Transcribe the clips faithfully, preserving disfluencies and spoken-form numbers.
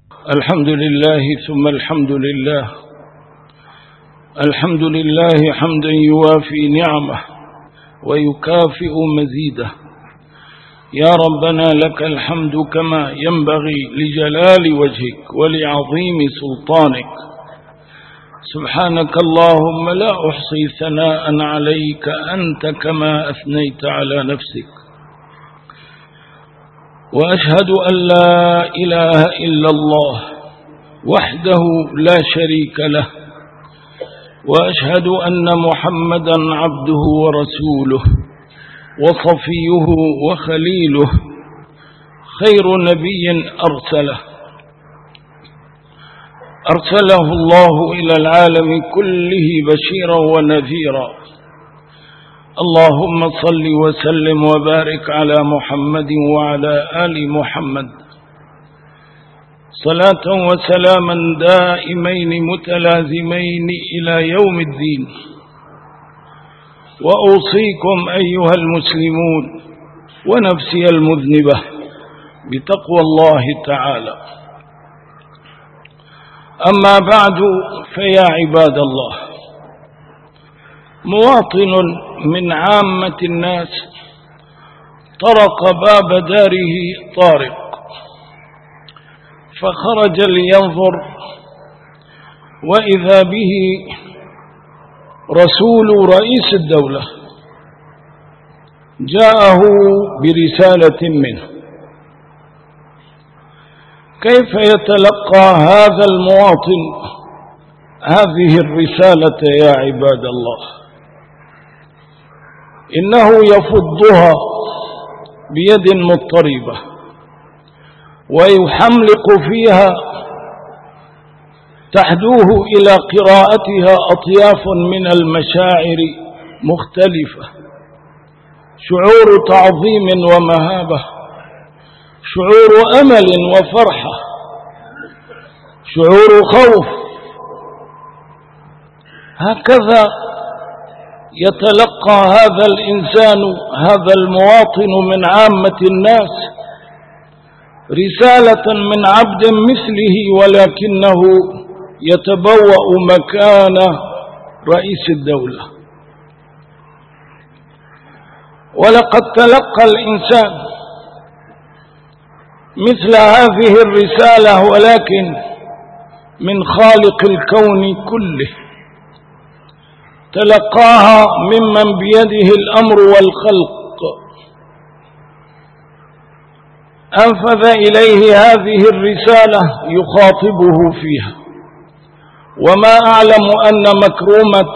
الحمد لله ثم الحمد لله الحمد لله حمدا يوافي نعمه ويكافئ مزيده. يا ربنا لك الحمد كما ينبغي لجلال وجهك ولعظيم سلطانك. سبحانك اللهم لا أحصي ثناء عليك أنت كما أثنيت على نفسك. وأشهد أن لا إله إلا الله وحده لا شريك له، وأشهد أن محمدا عبده ورسوله وصفيه وخليله، خير نبي أرسله أرسله الله إلى العالم كله بشيرا ونذيرا. اللهم صل وسلم وبارك على محمد وعلى آل محمد صلاة وسلاما دائمين متلازمين إلى يوم الدين. وأوصيكم أيها المسلمون ونفسي المذنبة بتقوى الله تعالى. أما بعد، فيا عباد الله، مواطن من عامة الناس طرق باب داره طارق، فخرج لينظر، وإذا به رسول رئيس الدولة جاءه برسالة منه. كيف يتلقى هذا المواطن هذه الرسالة يا عباد الله؟ إنه يفضها بيد مضطربة ويحملق فيها تحدوه إلى قراءتها أطياف من المشاعر مختلفة: شعور تعظيم ومهابة، شعور أمل وفرحة، شعور خوف. هكذا يتلقى هذا الإنسان، هذا المواطن من عامة الناس، رسالة من عبد مثله، ولكنه يتبوأ مكان رئيس الدولة. ولقد تلقى الإنسان مثل هذه الرسالة، ولكن من خالق الكون كله. تلقاها ممن بيده الأمر والخلق، أنفذ إليه هذه الرسالة يخاطبه فيها. وما أعلم أن مكرومة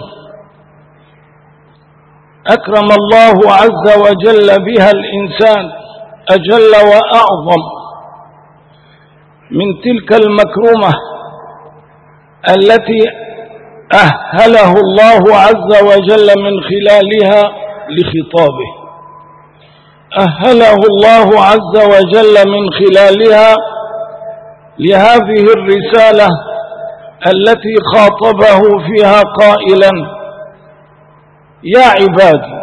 أكرم الله عز وجل بها الإنسان أجل وأعظم من تلك المكرمة التي أهله الله عز وجل من خلالها لخطابه. أهله الله عز وجل من خلالها لهذه الرسالة التي خاطبه فيها قائلا: يا عبادي.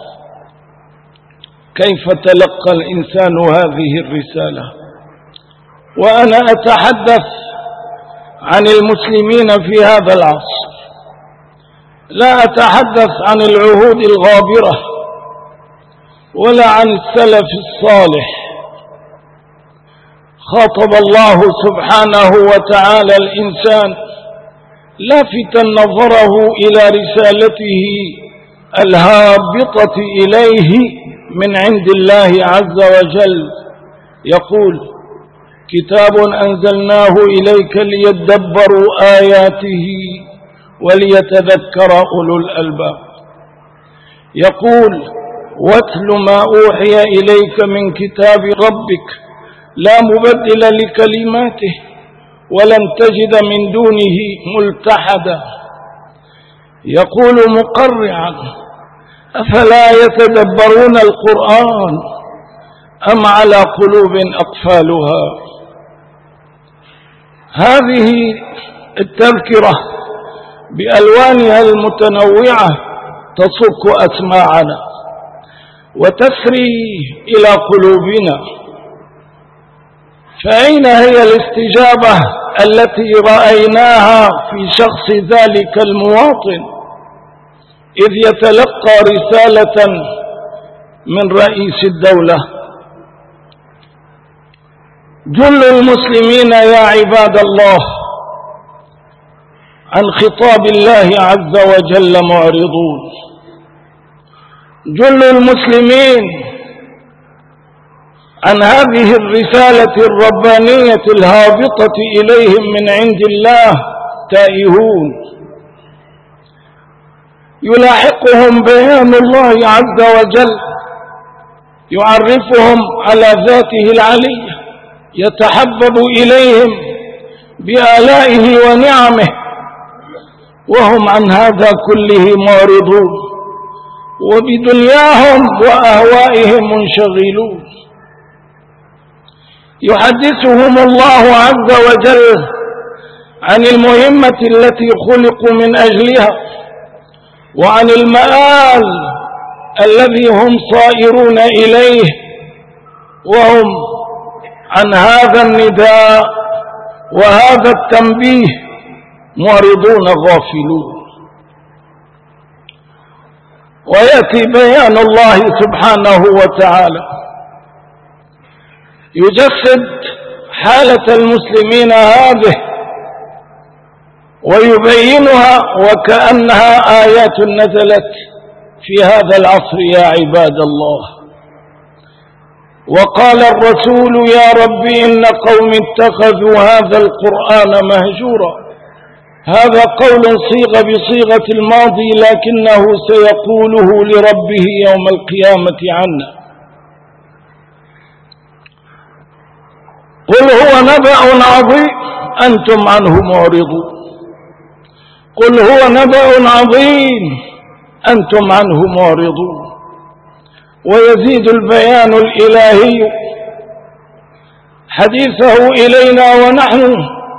كيف تلقى الإنسان هذه الرسالة؟ وأنا أتحدث عن المسلمين في هذا العصر، لا أتحدث عن العهود الغابرة ولا عن السلف الصالح. خاطب الله سبحانه وتعالى الإنسان لافتا نظره إلى رسالته الهابطة إليه من عند الله عز وجل، يقول: كتاب أنزلناه إليك ليدبروا آياته وليتذكر أولو الألباب. يقول: واتل ما أوحي إليك من كتاب ربك لا مبدل لكلماته ولن تجد من دونه ملتحدا. يقول مقرعا: أفلا يتدبرون القرآن أم على قلوب أقفالها. هذه التذكرة بألوانها المتنوعة تصك أسماعنا وتسري إلى قلوبنا، فأين هي الاستجابة التي رأيناها في شخص ذلك المواطن إذ يتلقى رسالة من رئيس الدولة؟ جل المسلمين يا عباد الله عن خطاب الله عز وجل معرضون. جل المسلمين عن هذه الرسالة الربانية الهابطة إليهم من عند الله تائهون. يلاحقهم بيان الله عز وجل يعرفهم على ذاته العلية، يتحبب إليهم بآلائه ونعمه، وهم عن هذا كله معرضون وبدنياهم وأهوائهم منشغلون. يحدثهم الله عز وجل عن المهمة التي خلقوا من أجلها وعن المآل الذي هم صائرون إليه، وهم عن هذا النداء وهذا التنبيه معرضون غافلون. ويأتي بيان الله سبحانه وتعالى يجسد حالة المسلمين هذه ويبينها وكأنها آيات نزلت في هذا العصر يا عباد الله. وقال الرسول يا رب إن قوم اتخذوا هذا القرآن مهجورا. هذا قول صيغ بصيغة الماضي لكنه سيقوله لربه يوم القيامة عنا. قل هو نبأ عظيم أنتم عنه معرضون. قل هو نبأ عظيم أنتم عنه معرضون. ويزيد البيان الإلهي حديثه إلينا ونحن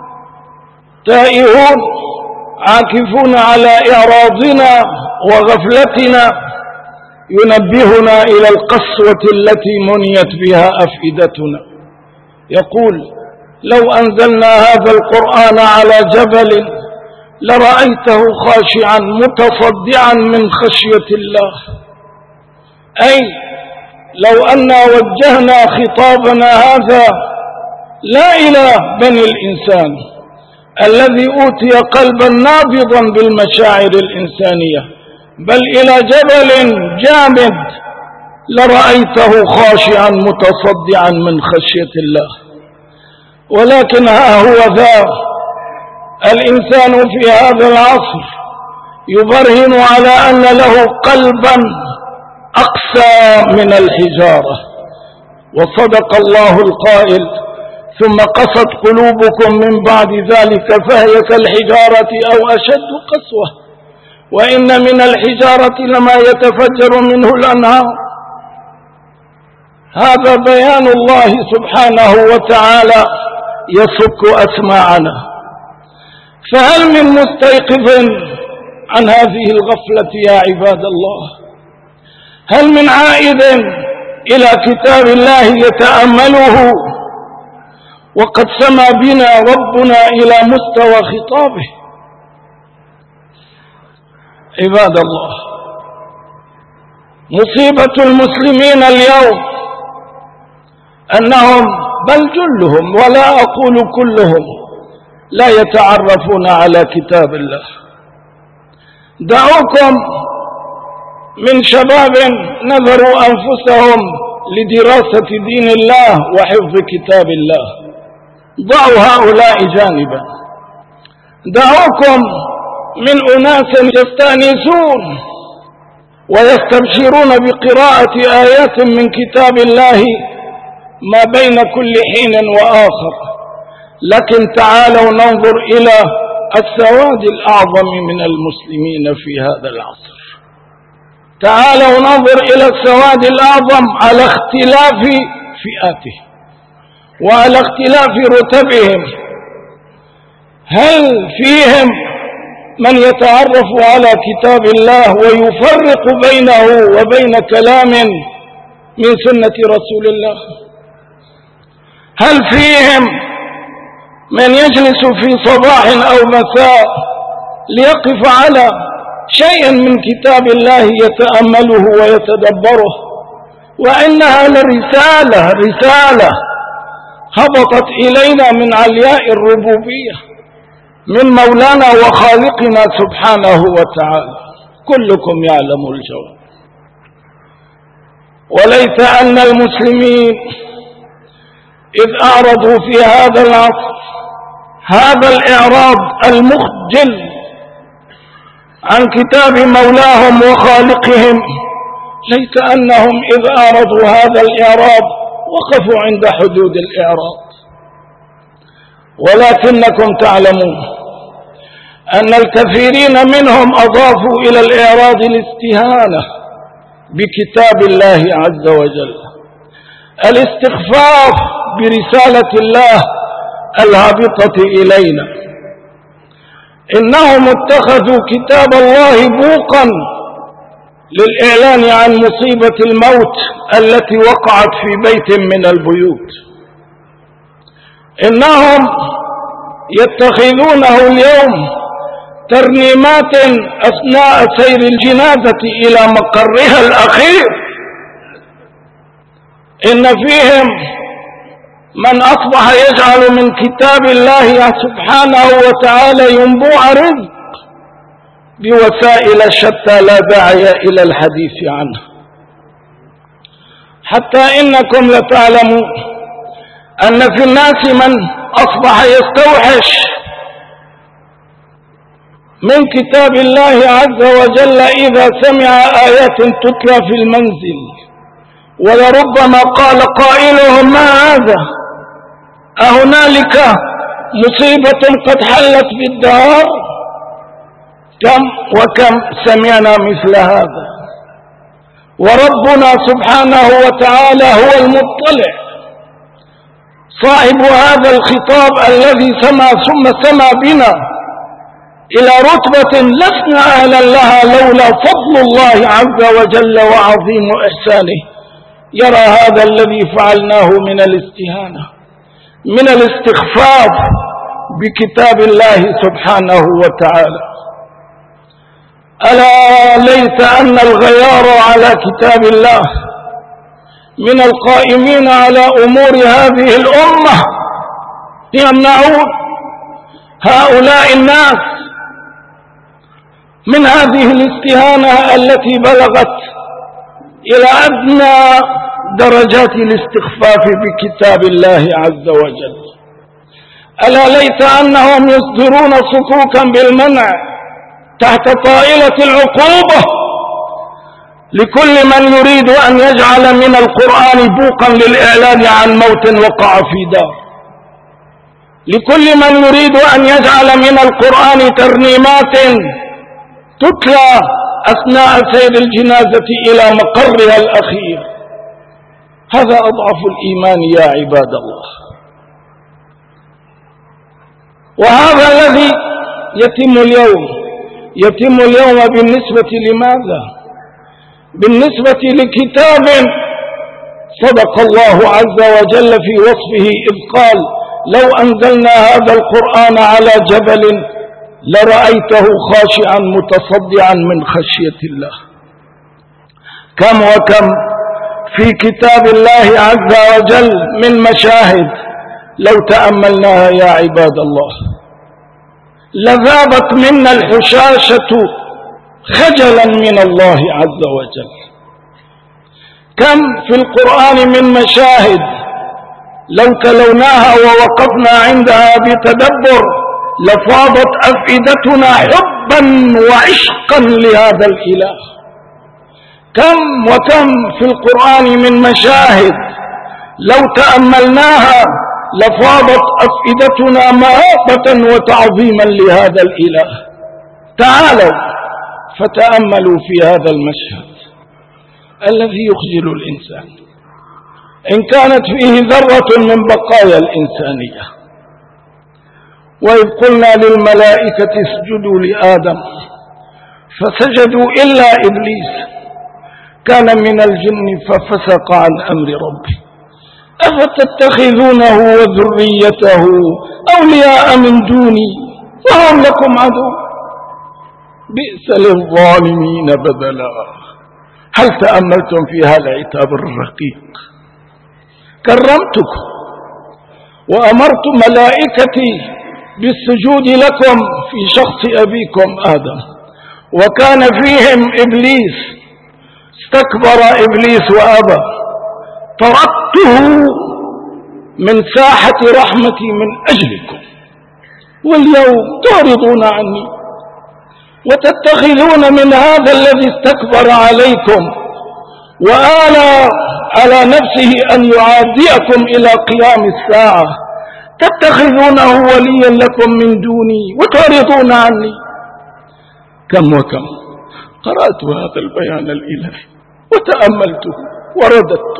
تائهون عاكفون على إعراضنا وغفلتنا، ينبهنا إلى القسوة التي منيت بها أفئدتنا. يقول لو أنزلنا هذا القرآن على جبل لرأيته خاشعا متصدعا من خشية الله. أي لو أننا وجهنا خطابنا هذا لا إلى بني الإنسان الذي أوتي قلبا نابضا بالمشاعر الإنسانية، بل إلى جبل جامد لرأيته خاشعا متصدعا من خشية الله. ولكن ها هو ذا الإنسان في هذا العصر يبرهن على أن له قلبا أقسى من الحجارة. وصدق الله القائل ثم قست قلوبكم من بعد ذلك فهي كالحجارة أو أشد قسوة وإن من الحجارة لما يتفجر منه الأنهار. هذا بيان الله سبحانه وتعالى يصك أسماعنا. فهل من مستيقظ عن هذه الغفلة يا عباد الله؟ هل من عائد إلى كتاب الله يتأمله وقد سمى بنا ربنا إلى مستوى خطابه؟ عباد الله، مصيبة المسلمين اليوم أنهم بل جلهم ولا أقول كلهم لا يتعرفون على كتاب الله. دعوكم من شباب نذروا أنفسهم لدراسة دين الله وحفظ كتاب الله، ضعوا هؤلاء جانبا. دعوكم من أناس يستأنسون ويستبشرون بقراءة آيات من كتاب الله ما بين كل حين وآخر. لكن تعالوا ننظر إلى السواد الأعظم من المسلمين في هذا العصر. تعالوا ننظر إلى السواد الأعظم على اختلاف فئاته وعلى اختلاف رتبهم. هل فيهم من يتعرف على كتاب الله ويفرق بينه وبين كلام من سنة رسول الله؟ هل فيهم من يجلس في صباح أو مساء ليقف على شيء من كتاب الله يتأمله ويتدبره؟ وإنها لرسالة رسالة هبطت إلينا من علياء الربوبية من مولانا وخالقنا سبحانه وتعالى. كلكم يعلم الجواب. وليت أن المسلمين إذ أعرضوا في هذا العصر هذا الإعراض المخجل عن كتاب مولاهم وخالقهم، ليت أنهم إذ أعرضوا هذا الإعراض وقفوا عند حدود الإعراض. ولكنكم تعلمون أن الكثيرين منهم أضافوا إلى الإعراض الاستهانة بكتاب الله عز وجل، الاستخفاف برسالة الله الهابطة إلينا. إنهم اتخذوا كتاب الله بوقا للإعلان عن مصيبة الموت التي وقعت في بيت من البيوت. إنهم يتخذونه اليوم ترنيمات أثناء سير الجنازة إلى مقرها الأخير. إن فيهم من أصبح يجعل من كتاب الله سبحانه وتعالى ينبوع رزق بوسائل شتى لا داعي إلى الحديث عنه. حتى إنكم لتعلموا أن في الناس من أصبح يستوحش من كتاب الله عز وجل إذا سمع آيات تتلى في المنزل، ولربما قال قائلهم: ما هذا؟ أهنالك مصيبة قد حلت في الدار؟ كم وكم سمعنا مثل هذا. وربنا سبحانه وتعالى هو المطلع صاحب هذا الخطاب الذي سمع ثم سمع بنا إلى رتبة لسنا أهلا لها لولا فضل الله عز وجل وعظيم إحسانه. يرى هذا الذي فعلناه من الاستهانة، من الاستخفاف بكتاب الله سبحانه وتعالى. ألا ليت أن الغيار على كتاب الله من القائمين على أمور هذه الأمة يمنعون هؤلاء الناس من هذه الاستهانة التي بلغت إلى أدنى درجات الاستخفاف بكتاب الله عز وجل. ألا ليت أنهم يصدرون صكوكا بالمنع تحت طائلة العقوبة لكل من يريد أن يجعل من القرآن بوقا للإعلان عن موت وقع في دار، لكل من يريد أن يجعل من القرآن ترنيمات تتلى أثناء سير الجنازة إلى مقرها الأخير. هذا أضعف الإيمان يا عباد الله. وهذا الذي يتم اليوم يتم اليوم بالنسبة لماذا؟ بالنسبة لكتاب صدق الله عز وجل في وصفه إذ قال: لو أنزلنا هذا القرآن على جبل لرأيته خاشعا متصدعا من خشية الله. كم وكم في كتاب الله عز وجل من مشاهد لو تأملناها يا عباد الله لذابت منا الحشاشة خجلا من الله عز وجل. كم في القرآن من مشاهد لو تلوناها ووقفنا عندها بتدبر لفاضت أفئدتنا حبا وعشقا لهذا الإله. كم وكم في القرآن من مشاهد لو تأملناها لفاضت أفئدتنا مهابة وتعظيما لهذا الإله. تعالوا فتأملوا في هذا المشهد الذي يخجل الإنسان إن كانت فيه ذرة من بقايا الإنسانية. وإذ قلنا للملائكة اسجدوا لآدم فسجدوا إلا إبليس كان من الجن ففسق عن أمر ربه أفتتخذونه وذريته أولياء من دوني وهم لكم عدو بئس للظالمين بدلا. هل تأملتم في هذا العتاب الرقيق؟ كرمتكم وأمرت ملائكتي بالسجود لكم في شخص أبيكم آدم، وكان فيهم إبليس، استكبر إبليس وأبى، طردته من ساحة رحمتي من أجلكم، واليوم تعرضون عني وتتخذون من هذا الذي استكبر عليكم وآلى على نفسه أن يعاديكم إلى قيام الساعة، تتخذونه وليا لكم من دوني وتعرضون عني. كم وكم قرأت هذا البيان الإلهي وتأملته ورددته.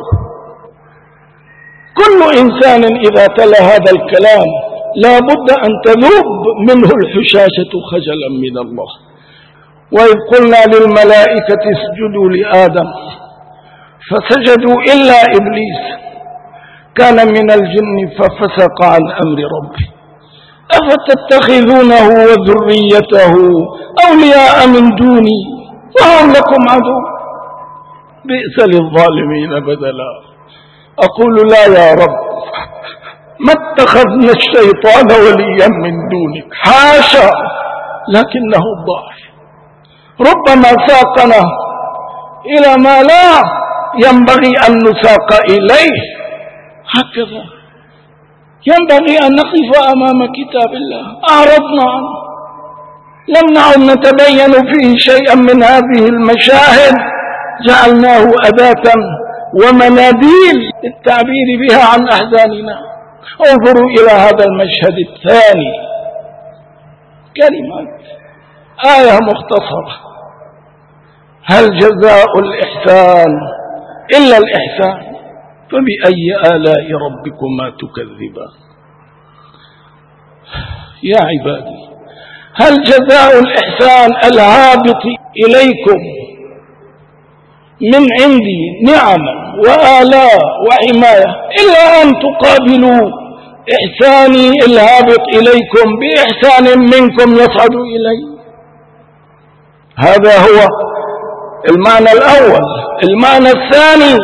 كل إنسان إذا تلا هذا الكلام لا بد أن تذوب منه الحشاشة خجلا من الله. وإذ قلنا للملائكة اسجدوا لآدم فسجدوا إلا إبليس كان من الجن ففسق عن أمر ربه أفتتخذونه وذريته أولياء من دوني وهم لكم عدو بئس للظالمين بدلا. أقول لا يا رب، ما اتخذنا الشيطان وليا من دونك، حاشا، لكنه الضعف ربما ساقنا إلى ما لا ينبغي أن نساق إليه. هكذا ينبغي أن نقف أمام كتاب الله، أعرضنا عنه، لم نعد نتبين فيه شيئا من هذه المشاهد، جعلناه أداة ومناديل للتعبير بها عن أحزاننا. انظروا إلى هذا المشهد الثاني، كلمات آية مختصرة: هل جزاء الإحسان إلا الإحسان فبأي آلاء ربكما تكذبان. يا عبادي، هل جزاء الإحسان الهابط إليكم من عندي نعما وآلاء وحماية إلا أن تقابلوا إحساني الهابط إليكم بإحسان منكم يصعد إلي؟ هذا هو المعنى الأول. المعنى الثاني: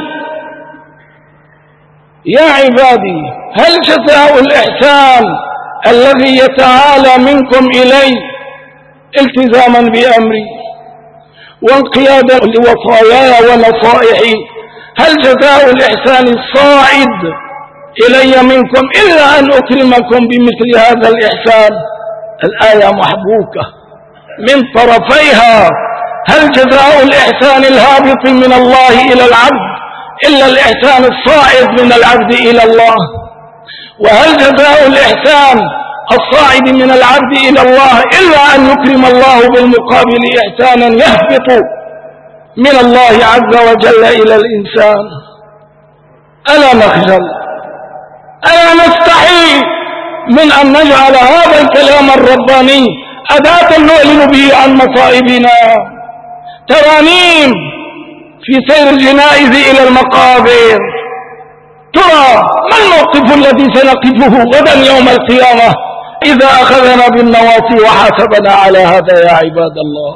يا عبادي، هل جزاء الإحسان الذي يتعالى منكم إلي التزاما بأمري وانقيادا لوصاياي ونصائحي، هل جزاء الإحسان الصاعد إلي منكم إلا أن أكرمكم بمثل هذا الإحسان؟ الآية محبوكة من طرفيها. هل جزاء الإحسان الهابط من الله إلى العبد إلا الإحسان الصاعد من العبد إلى الله؟ وهل جزاء الإحسان الصاعد من العبد إلى الله إلا أن يكرم الله بالمقابل إحسانا يهبط من الله عز وجل إلى الإنسان؟ ألا نخجل؟ ألا نستحي من أن نجعل هذا الكلام الرباني أداة نعلن به عن مصائبنا؟ ترانيم في سير الجنائز إلى المقابر. ترى ما الموقف الذي سنقفه غدا يوم القيامة إذا أخذنا بالنواصي وحاسبنا على هذا يا عباد الله؟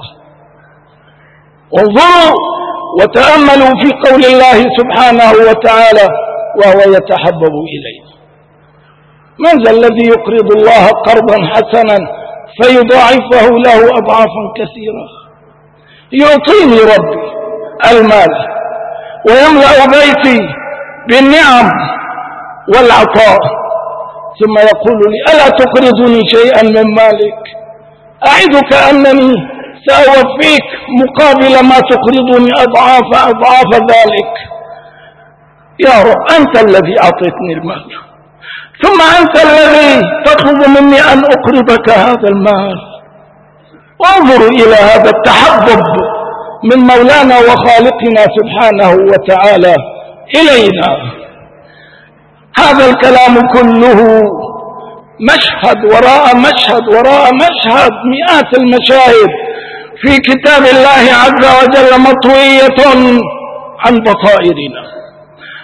انظروا وتأملوا في قول الله سبحانه وتعالى وهو يتحبب إلينا: من ذا الذي يقرض الله قرضا حسنا فيضاعفه له أضعافا كثيرة؟ يعطيني ربي المال ويملأ بيتي بالنعم والعطاء، ثم يقول لي: ألا تقرضني شيئا من مالك؟ أعدك أنني سأوفيك مقابل ما تقرضني أضعاف أضعاف ذلك. يا رب، أنت الذي أعطيتني المال، ثم أنت الذي تطلب مني أن أقرضك هذا المال. وانظروا إلى هذا التحبب من مولانا وخالقنا سبحانه وتعالى إلينا. هذا الكلام كله مشهد وراء مشهد وراء مشهد، مئات المشاهد في كتاب الله عز وجل مطوية عن بصائرنا.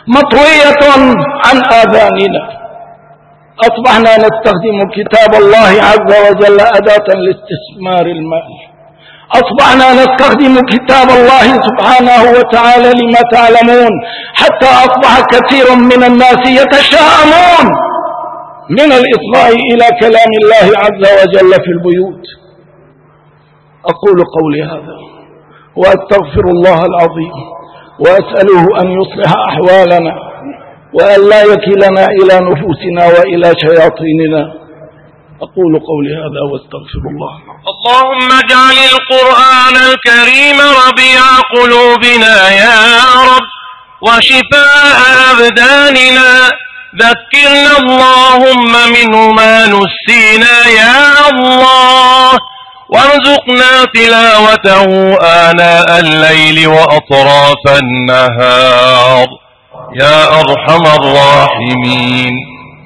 مطوية عن آذاننا. أصبحنا نستخدم كتاب الله عز وجل أداة لاستثمار المال. أصبحنا نستخدم كتاب الله سبحانه وتعالى لما تعلمون، حتى أصبح كثير من الناس يتشائمون من الإصغاء إلى كلام الله عز وجل في البيوت. أقول قولي هذا وأستغفر الله العظيم وأسأله أن يصلح أحوالنا وأن لا يكلنا إلى نفوسنا وإلى شياطيننا. أقول قولي هذا واستغفر الله. اللهم اجعل القرآن الكريم ربيع قلوبنا يا رب وشفاء أبداننا. ذكرنا اللهم منه ما نسينا يا الله، وارزقنا تلاوته آناء الليل وأطراف النهار يا أرحم الراحمين.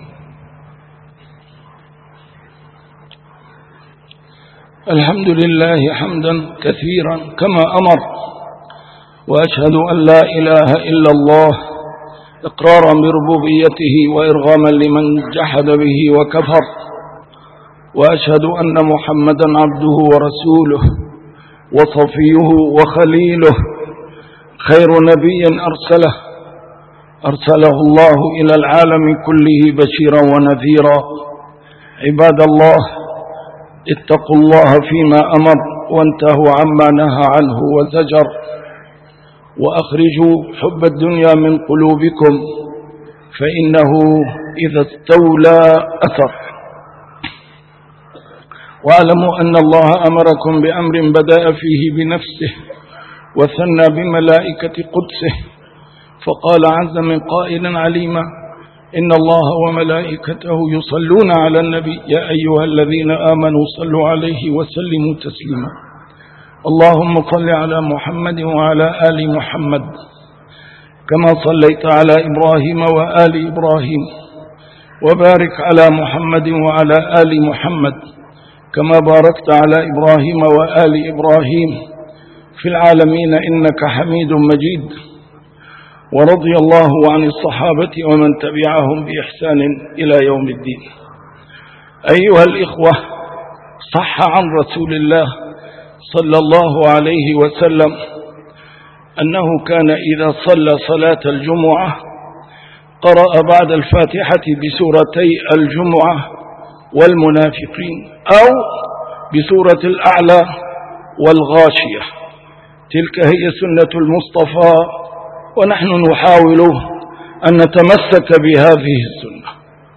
الحمد لله حمدا كثيرا كما أمر، وأشهد أن لا إله إلا الله إقرارا بربوبيته وإرغاما لمن جحد به وكفر، وأشهد أن محمدا عبده ورسوله وصفيه وخليله، خير نبي أرسله أرسله الله إلى العالم كله بشيرا ونذيرا. عباد الله، اتقوا الله فيما أمر وانتهوا عما نهى عنه وزجر، وأخرجوا حب الدنيا من قلوبكم فإنه إذا استولى أثر. واعلموا أن الله أمركم بأمر بدأ فيه بنفسه وثنى بملائكة قدسه، فقال عز من قائل عليما: إن الله وملائكته يصلون على النبي يا أيها الذين آمنوا صلوا عليه وسلموا تسليما. اللهم صل على محمد وعلى آل محمد كما صليت على إبراهيم وآل إبراهيم، وبارك على محمد وعلى آل محمد كما باركت على إبراهيم وآل إبراهيم في العالمين إنك حميد مجيد. ورضي الله عن الصحابة ومن تبعهم بإحسان إلى يوم الدين. أيها الإخوة، صح عن رسول الله صلى الله عليه وسلم أنه كان إذا صلى صلاة الجمعة قرأ بعد الفاتحة بسورتي الجمعة والمنافقين أو بسورة الأعلى والغاشية. تلك هي سنة المصطفى، ونحن نحاول أن نتمسك بهذه السنة.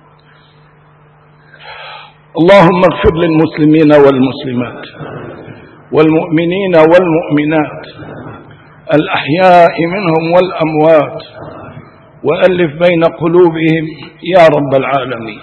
اللهم اغفر للمسلمين والمسلمات والمؤمنين والمؤمنات الأحياء منهم والأموات، وألف بين قلوبهم يا رب العالمين.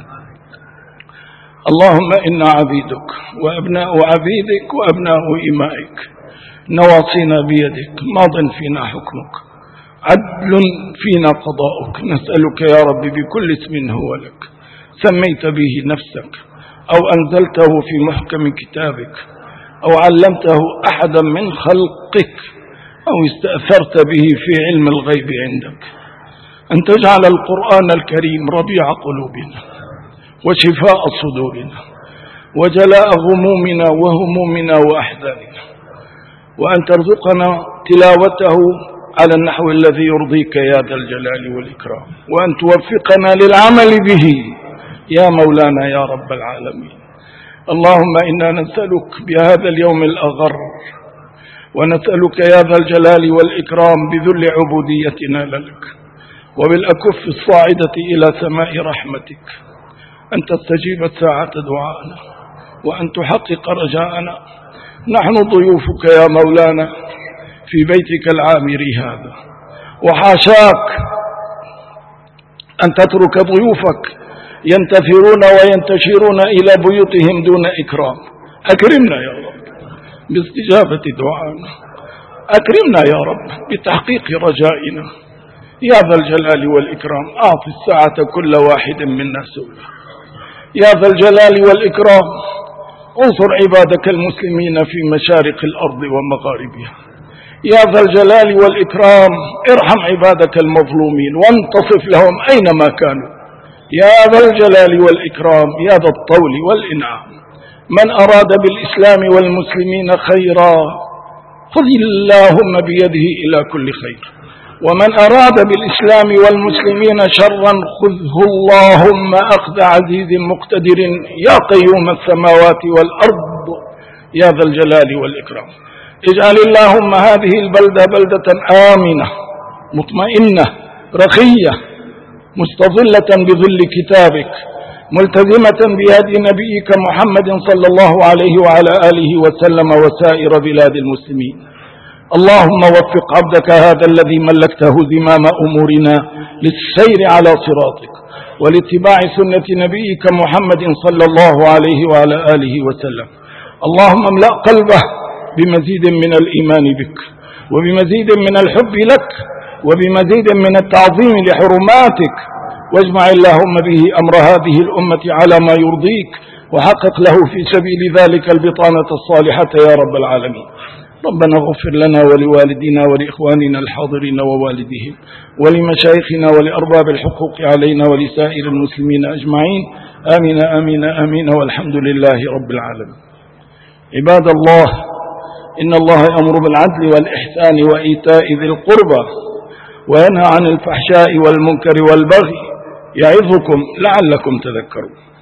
اللهم إنا عبيدك وأبناء عبيدك وأبناء إمائك، نواصينا بيدك، ماض فينا حكمك، عدل فينا قضاؤك. نسألك يا رب بكل اسم هو لك سميت به نفسك أو أنزلته في محكم كتابك أو علمته أحدا من خلقك أو استأثرت به في علم الغيب عندك، أن تجعل القرآن الكريم ربيع قلوبنا وشفاء صدورنا وجلاء غمومنا وهمومنا وأحزاننا، وأن ترزقنا تلاوته على النحو الذي يرضيك يا ذا الجلال والإكرام، وأن توفقنا للعمل به يا مولانا يا رب العالمين. اللهم إنا نسألك بهذا اليوم الأغر، ونسألك يا ذا الجلال والإكرام بذل عبوديتنا لك وبالأكف الصاعدة إلى سماء رحمتك أن تستجيب ساعة دعاءنا وأن تحقق رجاءنا. نحن ضيوفك يا مولانا في بيتك العامر هذا، وحاشاك أن تترك ضيوفك ينتثرون وينتشرون إلى بيوتهم دون إكرام. أكرمنا يا رب باستجابة دعانا، أكرمنا يا رب بتحقيق رجائنا يا ذا الجلال والإكرام. أعطي الساعة كل واحد منا سؤله يا ذا الجلال والإكرام. انصر عبادك المسلمين في مشارق الأرض ومغاربها يا ذا الجلال والإكرام ارحم عبادك المظلومين وانتصف لهم أينما كانوا. يا ذا الجلال والإكرام يا ذا الطول والإنعام. من أراد بالإسلام والمسلمين خيرا خذ اللهم بيده إلى كل خير، ومن أراد بالإسلام والمسلمين شرا خذه اللهم أخذ عزيز مقتدر يا قيوم السماوات والأرض يا ذا الجلال والإكرام. اجعل اللهم هذه البلدة بلدة آمنة مطمئنة رخية مستظلة بظل كتابك ملتزمة بهدي نبيك محمد صلى الله عليه وعلى آله وسلم وسائر بلاد المسلمين. اللهم وفق عبدك هذا الذي ملكته زمام أمورنا للسير على صراطك ولاتباع سنة نبيك محمد صلى الله عليه وعلى آله وسلم. اللهم املأ قلبه بمزيد من الإيمان بك وبمزيد من الحب لك وبمزيد من التعظيم لحرماتك، واجمع اللهم به أمر هذه الأمة على ما يرضيك وحقق له في سبيل ذلك البطانة الصالحة يا رب العالمين. ربنا اغفر لنا ولوالدينا ولإخواننا الحاضرين ووالديهم ولمشايخنا ولأرباب الحقوق علينا ولسائر المسلمين أجمعين. آمين آمين آمين والحمد لله رب العالمين. عباد الله، إن الله يأمر بالعدل والإحسان وإيتاء ذي القربى وينهى عن الفحشاء والمنكر والبغي يعظكم لعلكم تذكرون.